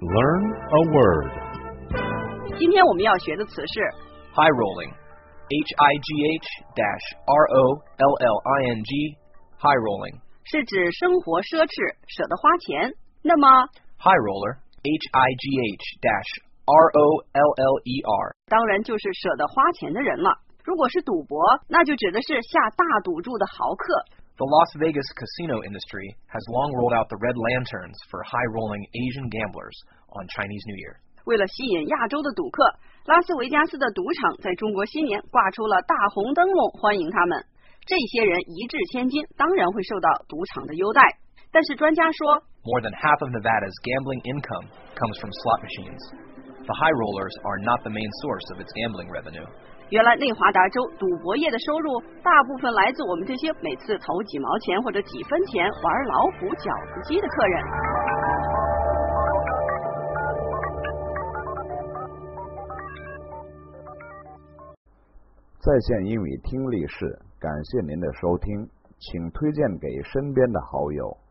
Learn a word. 今天我们要学的词是 high rolling. HIGH-ROLLING. High rolling. 是指生活奢侈，舍得花钱。那么 high roller. HIGH-ROLLER. 当然就是舍得花钱的人了。如果是赌博，那就指的是下大赌注的豪客。 The Las Vegas casino industry has long rolled out the red lanterns for high-rolling Asian gamblers on Chinese New Year. 为了吸引亚洲的赌客，拉斯维加斯的赌场在中国新年挂出了大红灯笼欢迎他们。这些人一掷千金，当然会受到赌场的优待。但是专家说 More than half of Nevada's gambling income comes from slot machines. The high rollers are not the main source of its gambling revenue. 原来内华达州赌博业的收入大部分来自我们这些每次投几毛钱或者几分钱玩老虎饺子机的客人。 在线英语听力室，感谢您的收听，请推荐给身边的好友。